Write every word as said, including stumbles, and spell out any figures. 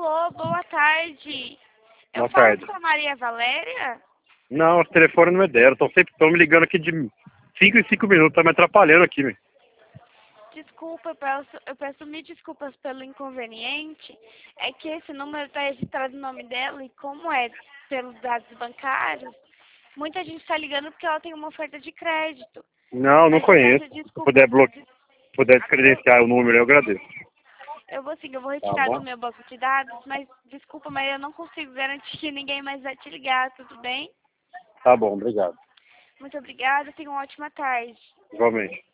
Alô, boa tarde. Eu Boa falo tarde. com a Maria Valéria? Não, os telefones não me deram. Estão sempre tão me ligando aqui de cinco em cinco minutos. Tá me atrapalhando aqui, meu. Desculpa, eu peço, eu peço mil desculpas pelo inconveniente. É que esse número está registrado no nome dela e como é pelos dados bancários, muita gente está ligando porque ela tem uma oferta de crédito. Não, não Mas eu conheço. peço Se puder, desculpas. bloque... des- puder Eu, descredenciar o número, eu agradeço. eu vou sim, eu vou Tá retirar do bom? meu banco de dados, mas desculpa, mas eu não consigo garantir que ninguém mais vai te ligar, tudo bem? Tá bom, obrigado. Muito obrigada, tenha uma ótima tarde. Igualmente.